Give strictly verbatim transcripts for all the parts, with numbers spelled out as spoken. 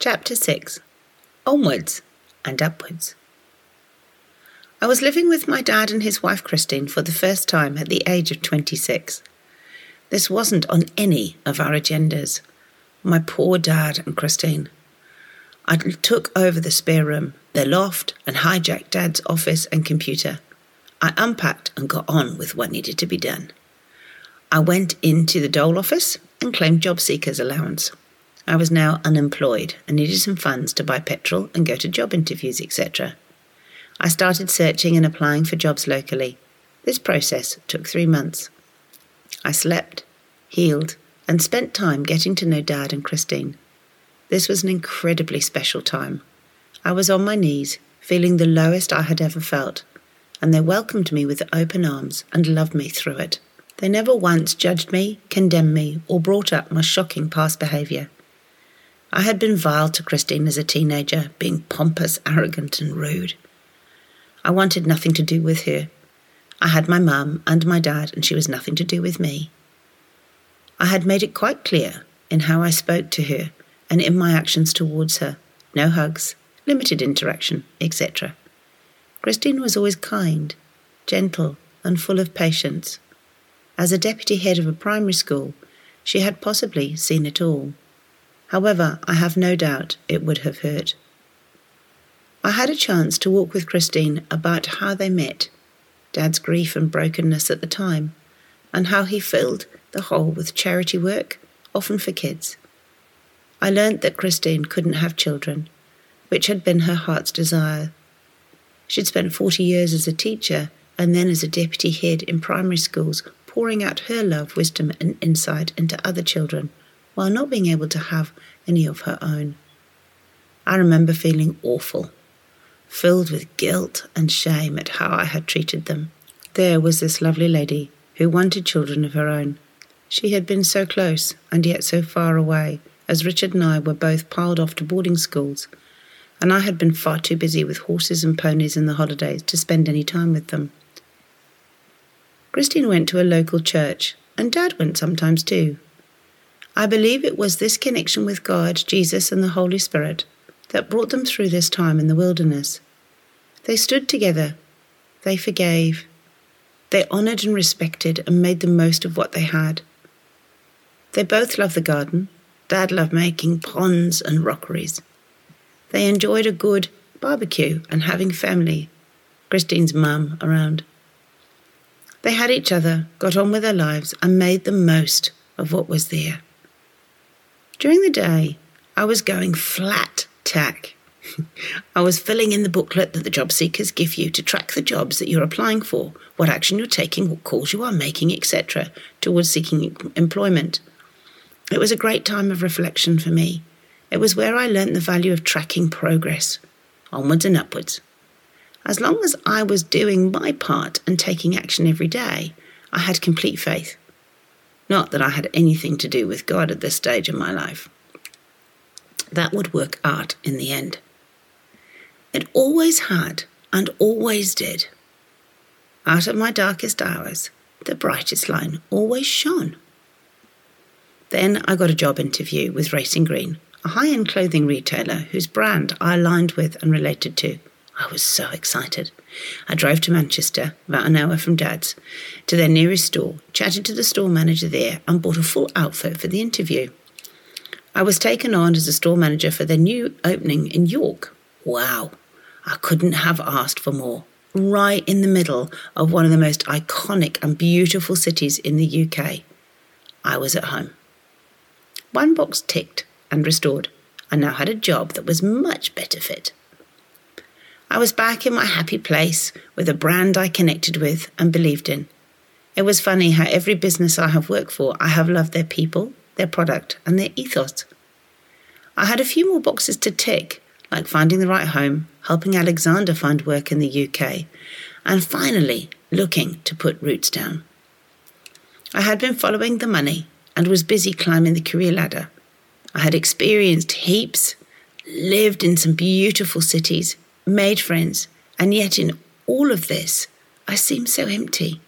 Chapter six. Onwards and Upwards. I was living with my dad and his wife Christine for the first time at the age of twenty-six. This wasn't on any of our agendas. My poor dad and Christine. I took over the spare room, their loft, and hijacked Dad's office and computer. I unpacked and got on with what needed to be done. I went into the dole office and claimed job seekers allowance. I was now unemployed and needed some funds to buy petrol and go to job interviews, et cetera. I started searching and applying for jobs locally. This process took three months. I slept, healed, and spent time getting to know Dad and Christine. This was an incredibly special time. I was on my knees, feeling the lowest I had ever felt, and they welcomed me with open arms and loved me through it. They never once judged me, condemned me, or brought up my shocking past behaviour. I had been vile to Christine as a teenager, being pompous, arrogant and rude. I wanted nothing to do with her. I had my mum and my dad, and she was nothing to do with me. I had made it quite clear in how I spoke to her and in my actions towards her. No hugs, limited interaction, et cetera. Christine was always kind, gentle and full of patience. As a deputy head of a primary school, she had possibly seen it all. However, I have no doubt it would have hurt. I had a chance to walk with Christine about how they met, Dad's grief and brokenness at the time, and how he filled the hole with charity work, often for kids. I learnt that Christine couldn't have children, which had been her heart's desire. She'd spent forty years as a teacher and then as a deputy head in primary schools, pouring out her love, wisdom and insight into other children, while not being able to have any of her own. I remember feeling awful, filled with guilt and shame at how I had treated them. There was this lovely lady who wanted children of her own. She had been so close and yet so far away, as Richard and I were both piled off to boarding schools, and I had been far too busy with horses and ponies in the holidays to spend any time with them. Christine went to a local church, and Dad went sometimes too. I believe it was this connection with God, Jesus and the Holy Spirit that brought them through this time in the wilderness. They stood together. They forgave. They honoured and respected and made the most of what they had. They both loved the garden. Dad loved making ponds and rockeries. They enjoyed a good barbecue and having family, Christine's mum, around. They had each other, got on with their lives and made the most of what was there. During the day, I was going flat tack. I was filling in the booklet that the job seekers give you to track the jobs that you're applying for, what action you're taking, what calls you are making, et cetera, towards seeking employment. It was a great time of reflection for me. It was where I learnt the value of tracking progress, onwards and upwards. As long as I was doing my part and taking action every day, I had complete faith. Not that I had anything to do with God at this stage in my life. That would work out in the end. It always had and always did. Out of my darkest hours, the brightest line always shone. Then I got a job interview with Racing Green, a high-end clothing retailer whose brand I aligned with and related to. I was so excited. I drove to Manchester, about an hour from Dad's, to their nearest store, chatted to the store manager there and bought a full outfit for the interview. I was taken on as a store manager for their new opening in York. Wow, I couldn't have asked for more. Right in the middle of one of the most iconic and beautiful cities in the U K. I was at home. One box ticked and restored. I now had a job that was much better fit. I was back in my happy place with a brand I connected with and believed in. It was funny how every business I have worked for, I have loved their people, their product and their ethos. I had a few more boxes to tick, like finding the right home, helping Alexander find work in the U K, and finally looking to put roots down. I had been following the money and was busy climbing the career ladder. I had experienced heaps, lived in some beautiful cities, made friends, and yet in all of this, I seemed so empty.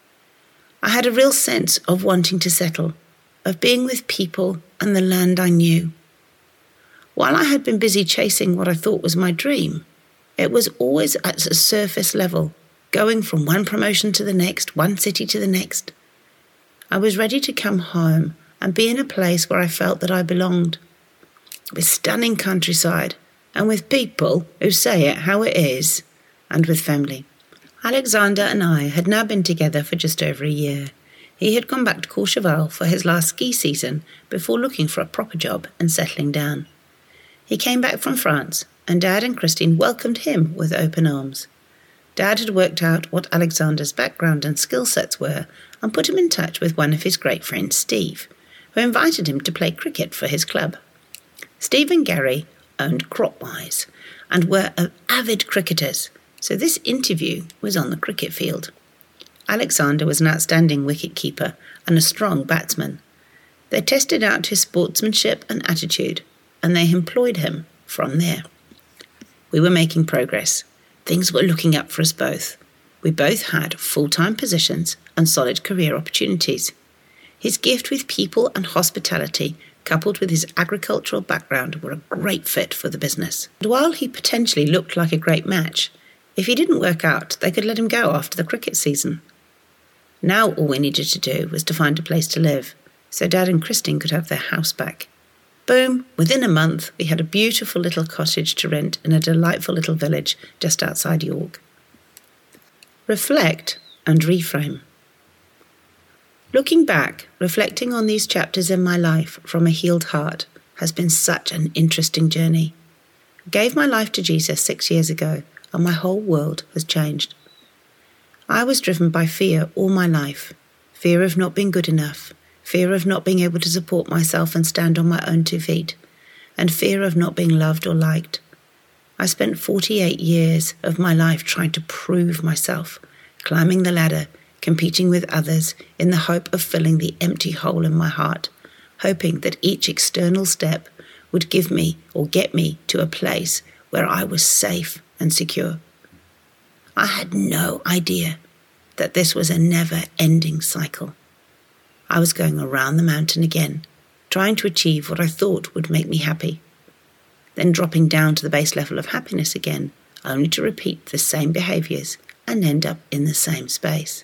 I had a real sense of wanting to settle, of being with people and the land I knew. While I had been busy chasing what I thought was my dream, it was always at a surface level, going from one promotion to the next, one city to the next. I was ready to come home and be in a place where I felt that I belonged, with stunning countryside and with people who say it how it is, and with family. Alexander and I had now been together for just over a year. He had gone back to Courchevel for his last ski season before looking for a proper job and settling down. He came back from France, and Dad and Christine welcomed him with open arms. Dad had worked out what Alexander's background and skill sets were and put him in touch with one of his great friends, Steve, who invited him to play cricket for his club. Steve and Gary owned Cropwise and were avid cricketers, so this interview was on the cricket field. Alexander was an outstanding wicket-keeper and a strong batsman. They tested out his sportsmanship and attitude, and they employed him from there. We were making progress. Things were looking up for us both. We both had full-time positions and solid career opportunities. His gift with people and hospitality, coupled with his agricultural background, were a great fit for the business. And while he potentially looked like a great match, if he didn't work out, they could let him go after the cricket season. Now all we needed to do was to find a place to live, so Dad and Christine could have their house back. Boom, within a month, we had a beautiful little cottage to rent in a delightful little village just outside York. Reflect and reframe. Looking back, reflecting on these chapters in my life from a healed heart has been such an interesting journey. I gave my life to Jesus six years ago, and my whole world has changed. I was driven by fear all my life, fear of not being good enough, fear of not being able to support myself and stand on my own two feet, and fear of not being loved or liked. I spent forty-eight years of my life trying to prove myself, climbing the ladder, competing with others in the hope of filling the empty hole in my heart, hoping that each external step would give me or get me to a place where I was safe and secure. I had no idea that this was a never-ending cycle. I was going around the mountain again, trying to achieve what I thought would make me happy, then dropping down to the base level of happiness again, only to repeat the same behaviours and end up in the same space.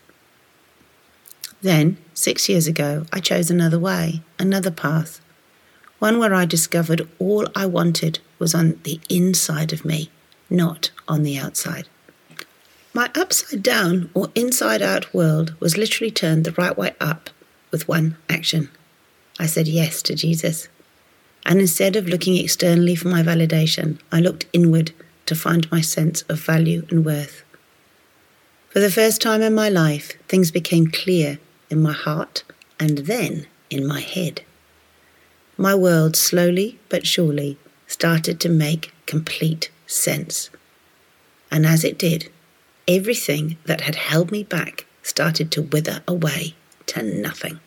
Then, six years ago, I chose another way, another path, one where I discovered all I wanted was on the inside of me, not on the outside. My upside-down or inside-out world was literally turned the right way up with one action. I said yes to Jesus. And instead of looking externally for my validation, I looked inward to find my sense of value and worth. For the first time in my life, things became clear in my heart and then in my head. My world slowly but surely started to make complete sense. And as it did, everything that had held me back started to wither away to nothing.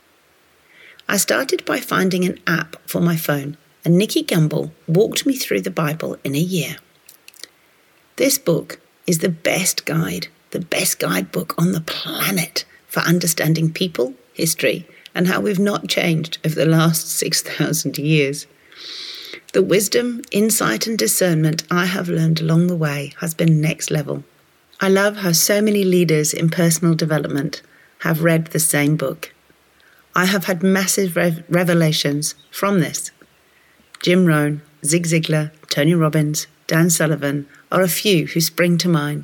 I started by finding an app for my phone, and Nicky Gumbel walked me through the Bible in a year. This book is the best guide, the best guidebook on the planet for understanding people, history, and how we've not changed over the last six thousand years. The wisdom, insight, and discernment I have learned along the way has been next level. I love how so many leaders in personal development have read the same book. I have had massive rev- revelations from this. Jim Rohn, Zig Ziglar, Tony Robbins, Dan Sullivan are a few who spring to mind.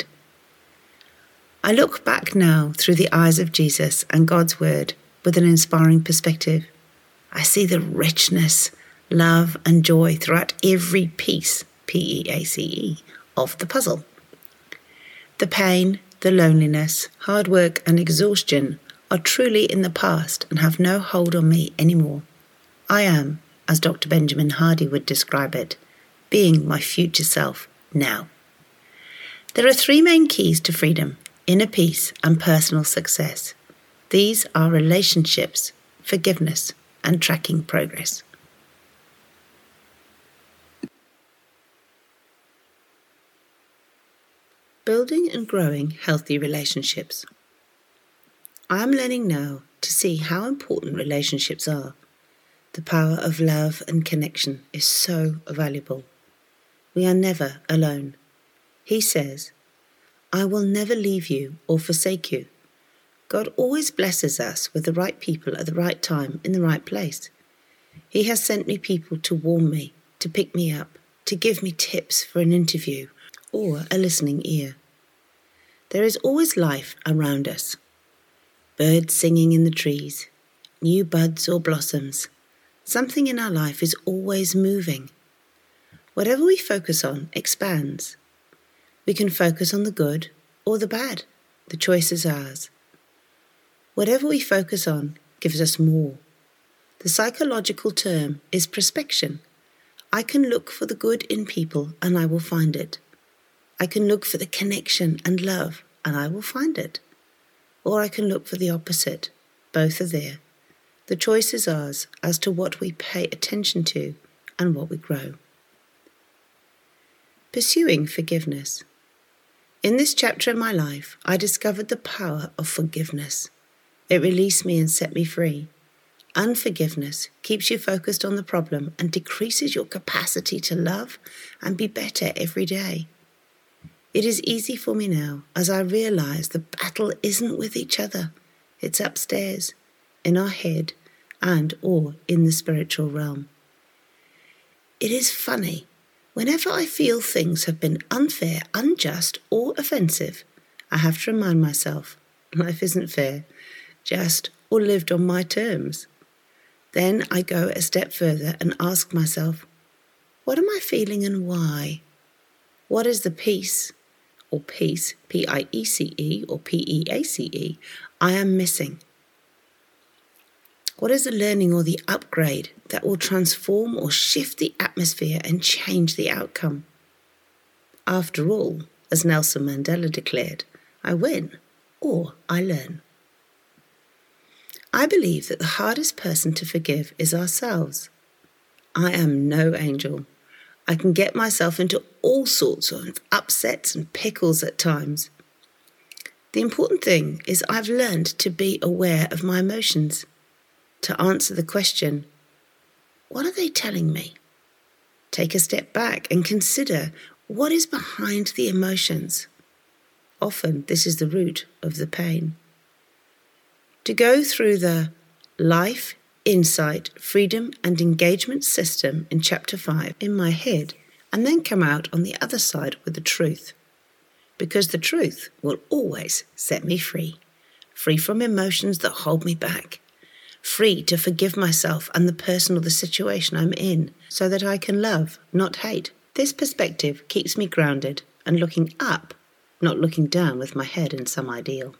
I look back now through the eyes of Jesus and God's Word with an inspiring perspective. I see the richness, love and joy throughout every piece, P E A C E, of the puzzle. The pain, the loneliness, hard work and exhaustion are truly in the past and have no hold on me anymore. I am, as Doctor Benjamin Hardy would describe it, being my future self now. There are three main keys to freedom: inner peace and personal success. These are relationships, forgiveness, and tracking progress. Building and growing healthy relationships. I am learning now to see how important relationships are. The power of love and connection is so valuable. We are never alone. He says, I will never leave you or forsake you. God always blesses us with the right people at the right time in the right place. He has sent me people to warn me, to pick me up, to give me tips for an interview or a listening ear. There is always life around us. Birds singing in the trees, new buds or blossoms. Something in our life is always moving. Whatever we focus on expands. We can focus on the good or the bad. The choice is ours. Whatever we focus on gives us more. The psychological term is prospection. I can look for the good in people and I will find it. I can look for the connection and love and I will find it. Or I can look for the opposite. Both are there. The choice is ours as to what we pay attention to and what we grow. Pursuing forgiveness. In this chapter of my life, I discovered the power of forgiveness. It released me and set me free. Unforgiveness keeps you focused on the problem and decreases your capacity to love and be better every day. It is easy for me now as I realize the battle isn't with each other. It's upstairs, in our head, and or in the spiritual realm. It is funny. Whenever I feel things have been unfair, unjust, or offensive, I have to remind myself, life isn't fair, just, or lived on my terms. Then I go a step further and ask myself, what am I feeling and why? What is the peace, or peace, P I E C E, or P E A C E, I am missing? What is the learning or the upgrade that will transform or shift the atmosphere and change the outcome? After all, as Nelson Mandela declared, I win or I learn. I believe that the hardest person to forgive is ourselves. I am no angel. I can get myself into all sorts of upsets and pickles at times. The important thing is I've learned to be aware of my emotions, to answer the question, what are they telling me? Take a step back and consider what is behind the emotions. Often this is the root of the pain. To go through the life, insight, freedom and engagement system in chapter five in my head and then come out on the other side with the truth. Because the truth will always set me free. Free from emotions that hold me back. Free to forgive myself and the person or the situation I'm in so that I can love, not hate. This perspective keeps me grounded and looking up, not looking down with my head in some ideal.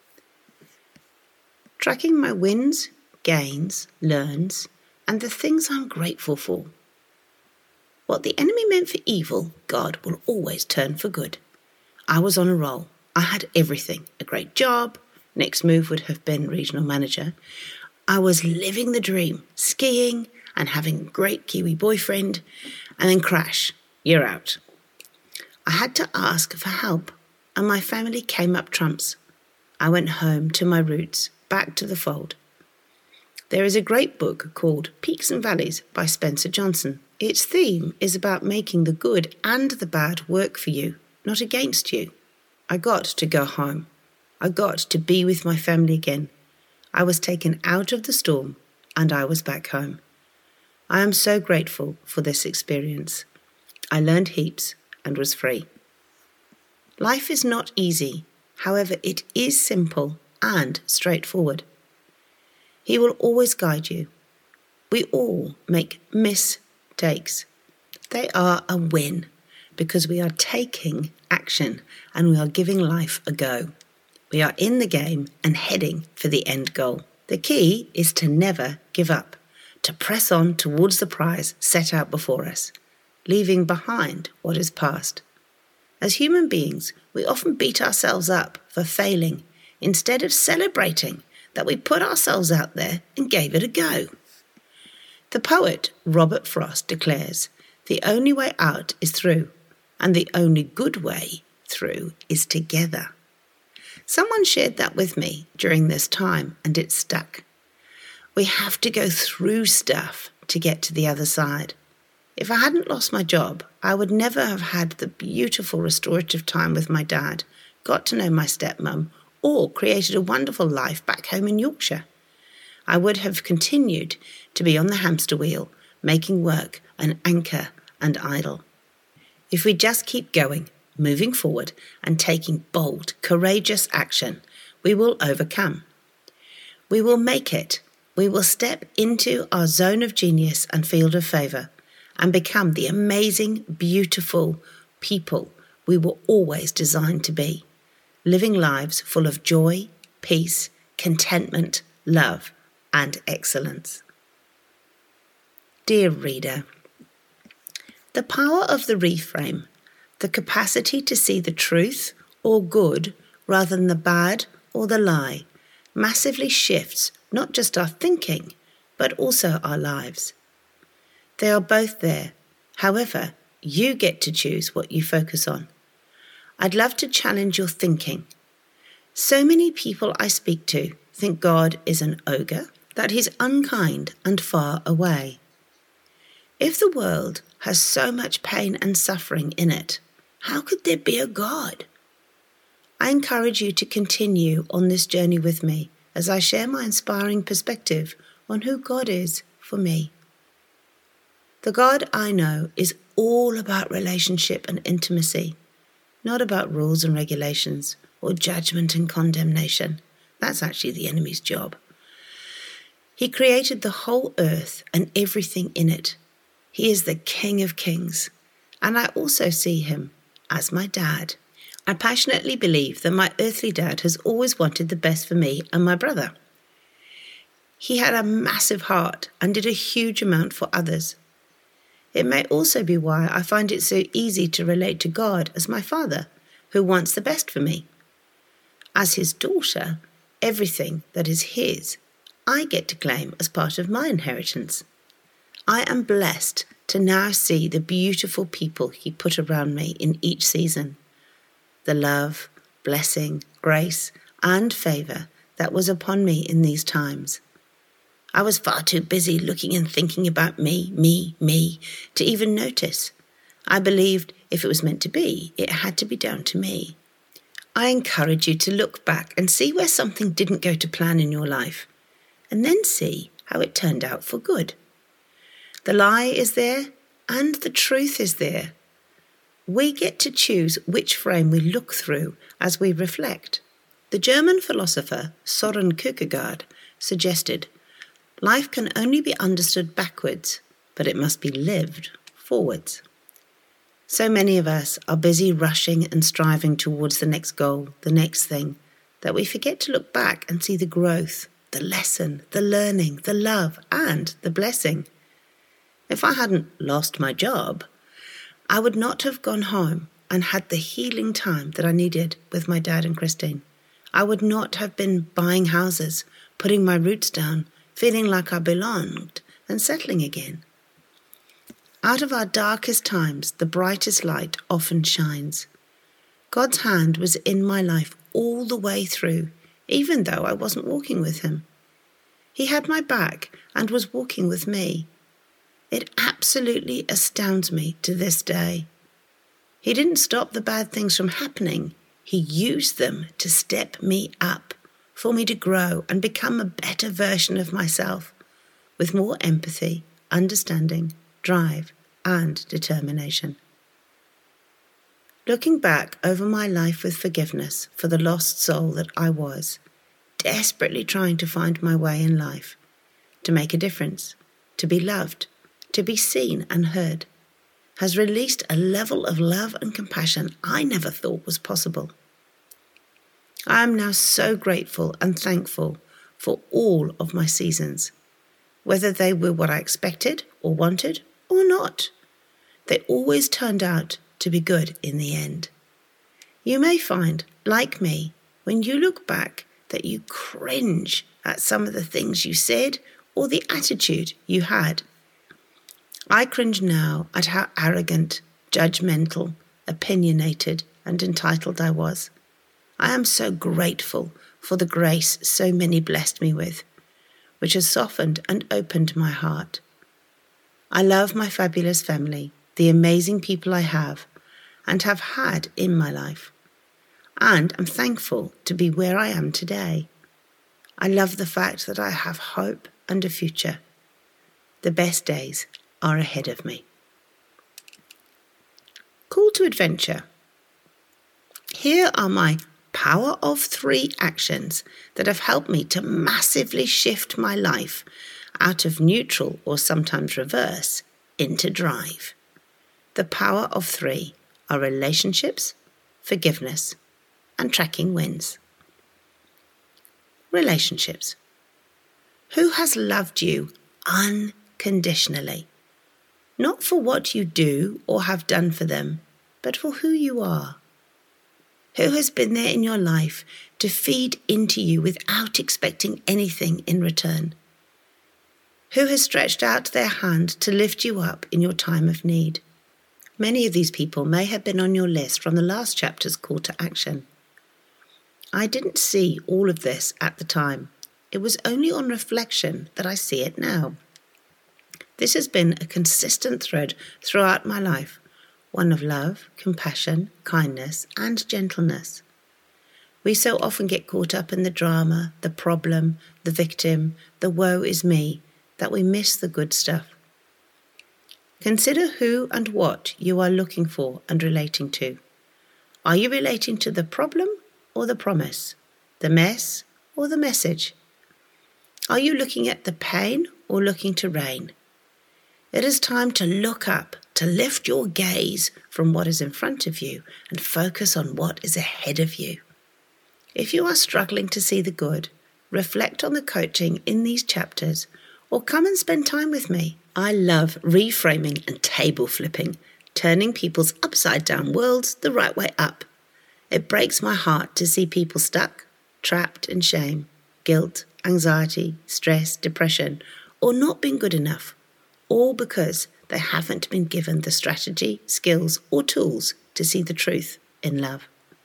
Tracking my wins, gains, learns, and the things I'm grateful for. What the enemy meant for evil, God will always turn for good. I was on a roll. I had everything. A great job. Next move would have been regional manager. I was living the dream, skiing and having a great Kiwi boyfriend, and then crash. You're out. I had to ask for help, and my family came up trumps. I went home to my roots, back to the fold. There is a great book called Peaks and Valleys by Spencer Johnson. Its theme is about making the good and the bad work for you, not against you. I got to go home. I got to be with my family again. I was taken out of the storm and I was back home. I am so grateful for this experience. I learned heaps and was free. Life is not easy. However, it is simple and straightforward. He will always guide you. We all make mistakes. They are a win because we are taking action and we are giving life a go. We are in the game and heading for the end goal. The key is to never give up, to press on towards the prize set out before us, leaving behind what is past. As human beings, we often beat ourselves up for failing instead of celebrating that we put ourselves out there and gave it a go. The poet Robert Frost declares, the only way out is through, and the only good way through is together. Someone shared that with me during this time, and it stuck. We have to go through stuff to get to the other side. If I hadn't lost my job, I would never have had the beautiful restorative time with my dad, got to know my stepmum, or created a wonderful life back home in Yorkshire. I would have continued to be on the hamster wheel, making work an anchor and idle. If we just keep going, moving forward, and taking bold, courageous action, we will overcome. We will make it. We will step into our zone of genius and field of favour and become the amazing, beautiful people we were always designed to be, living lives full of joy, peace, contentment, love, and excellence. Dear reader, the power of the reframe, the capacity to see the truth or good rather than the bad or the lie, massively shifts not just our thinking, but also our lives. They are both there. However, you get to choose what you focus on. I'd love to challenge your thinking. So many people I speak to think God is an ogre, that he's unkind and far away. If the world has so much pain and suffering in it, how could there be a God? I encourage you to continue on this journey with me as I share my inspiring perspective on who God is for me. The God I know is all about relationship and intimacy, not about rules and regulations or judgment and condemnation. That's actually the enemy's job. He created the whole earth and everything in it. He is the King of Kings, and I also see him as my dad. I passionately believe that my earthly dad has always wanted the best for me and my brother. He had a massive heart and did a huge amount for others. It may also be why I find it so easy to relate to God as my father, who wants the best for me. As his daughter, everything that is his, I get to claim as part of my inheritance. I am blessed to now see the beautiful people he put around me in each season. The love, blessing, grace, and favour that was upon me in these times. I was far too busy looking and thinking about me, me, me, to even notice. I believed if it was meant to be, it had to be down to me. I encourage you to look back and see where something didn't go to plan in your life, and then see how it turned out for good. The lie is there, and the truth is there. We get to choose which frame we look through as we reflect. The German philosopher Soren Kierkegaard suggested, life can only be understood backwards, but it must be lived forwards. So many of us are busy rushing and striving towards the next goal, the next thing, that we forget to look back and see the growth, the lesson, the learning, the love, and the blessing. If I hadn't lost my job, I would not have gone home and had the healing time that I needed with my dad and Christine. I would not have been buying houses, putting my roots down, feeling like I belonged, and settling again. Out of our darkest times, the brightest light often shines. God's hand was in my life all the way through, even though I wasn't walking with him. He had my back and was walking with me. It absolutely astounds me to this day. He didn't stop the bad things from happening. He used them to step me up, for me to grow and become a better version of myself, with more empathy, understanding, drive, and determination. Looking back over my life with forgiveness for the lost soul that I was, desperately trying to find my way in life, to make a difference, to be loved, to be seen and heard, has released a level of love and compassion I never thought was possible. I am now so grateful and thankful for all of my seasons, whether they were what I expected or wanted or not. They always turned out to be good in the end. You may find, like me, when you look back, that you cringe at some of the things you said or the attitude you had. I cringe now at how arrogant, judgmental, opinionated, and entitled I was. I am so grateful for the grace so many blessed me with. which has softened and opened my heart. I love my fabulous family, the amazing people I have and have had in my life, and I'm thankful to be where I am today. I love the fact that I have hope and a future. The best days are ahead of me. Call to adventure. Here are my power of three actions that have helped me to massively shift my life out of neutral or sometimes reverse into drive. The power of three are relationships, forgiveness, and tracking wins. Relationships. Who has loved you unconditionally? Not for what you do or have done for them, but for who you are. Who has been there in your life to feed into you without expecting anything in return? Who has stretched out their hand to lift you up in your time of need? Many of these people may have been on your list from the last chapter's call to action. I didn't see all of this at the time. It was only on reflection that I see it now. This has been a consistent thread throughout my life, one of love, compassion, kindness, and gentleness. We so often get caught up in the drama, the problem, the victim, the woe is me, that we miss the good stuff. Consider who and what you are looking for and relating to. Are you relating to the problem or the promise, the mess or the message? Are you looking at the pain or looking to reign? It is time to look up, to lift your gaze from what is in front of you and focus on what is ahead of you. If you are struggling to see the good, reflect on the coaching in these chapters or come and spend time with me. I love reframing and table flipping, turning people's upside down worlds the right way up. It breaks my heart to see people stuck, trapped in shame, guilt, anxiety, stress, depression, or not being good enough, all because they haven't been given the strategy, skills, or tools to see the truth in love.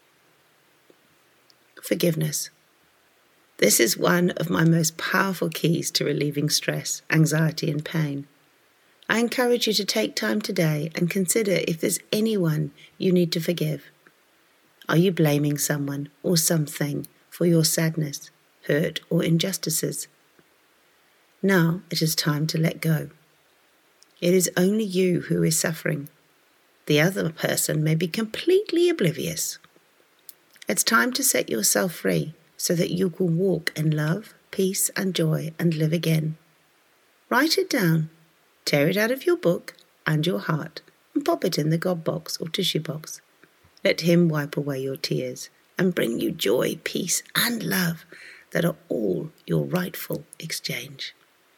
Forgiveness. This is one of my most powerful keys to relieving stress, anxiety, and pain. I encourage you to take time today and consider if there's anyone you need to forgive. Are you blaming someone or something for your sadness, hurt, or injustices? Now it is time to let go. It is only you who is suffering. The other person may be completely oblivious. It's time to set yourself free so that you can walk in love, peace, and joy and live again. Write it down, tear it out of your book and your heart, and pop it in the God box or tissue box. Let Him wipe away your tears and bring you joy, peace, and love that are all your rightful exchange.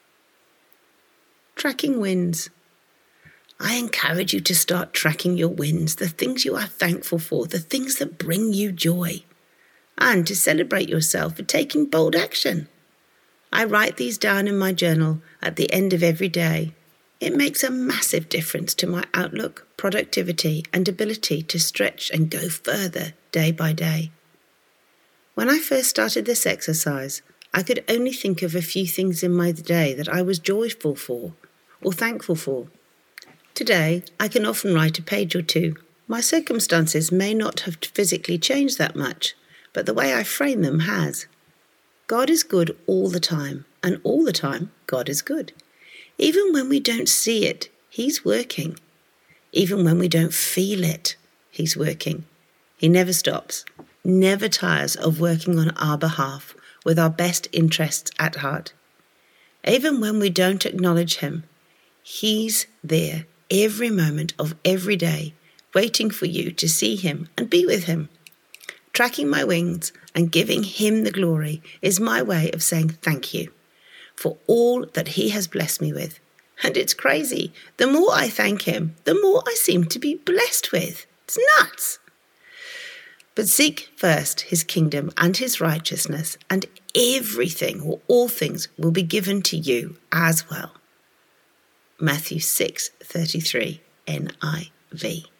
Tracking wins. I encourage you to start tracking your wins, the things you are thankful for, the things that bring you joy, and to celebrate yourself for taking bold action. I write these down in my journal at the end of every day. It makes a massive difference to my outlook, productivity, and ability to stretch and go further day by day. When I first started this exercise, I could only think of a few things in my day that I was joyful for or thankful for. Today, I can often write a page or two. My circumstances may not have physically changed that much, but the way I frame them has. God is good all the time, and all the time, God is good. Even when we don't see it, He's working. Even when we don't feel it, He's working. He never stops, never tires of working on our behalf with our best interests at heart. Even when we don't acknowledge Him, He's there every moment of every day, waiting for you to see Him and be with Him. Tracking my wings and giving Him the glory is my way of saying thank you for all that He has blessed me with. And it's crazy. The more I thank Him, the more I seem to be blessed with. It's nuts. But seek first His kingdom and His righteousness, and everything or all things will be given to you as well. Matthew six thirty-three N I V